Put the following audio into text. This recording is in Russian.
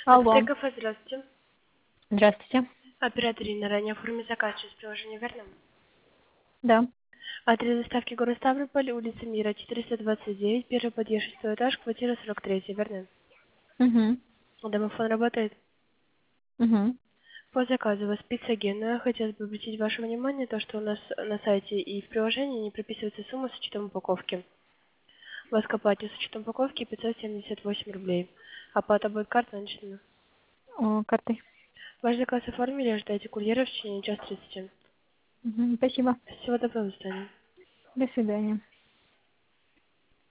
Алло. Кафе, здравствуйте. Здравствуйте. Оператор Инна, ранее оформить заказ через приложение, верно? Да. Адрес доставки город Ставрополь, улица Мира, 429, первый подъезд, 6 этаж, квартира 43, верно? Угу. Домофон работает. Угу. По заказу у вас пицца Гена. Хотелось бы обратить ваше внимание, то, что у нас на сайте и в приложении не прописывается сумма с учетом упаковки. У вас к оплате с учетом упаковки 578 рублей. Оплата будет карта наличными. Картой. Ваш заказ оформили, ожидайте курьера в течение часа 30. Угу. Спасибо. Всего доброго, до свидания. До свидания.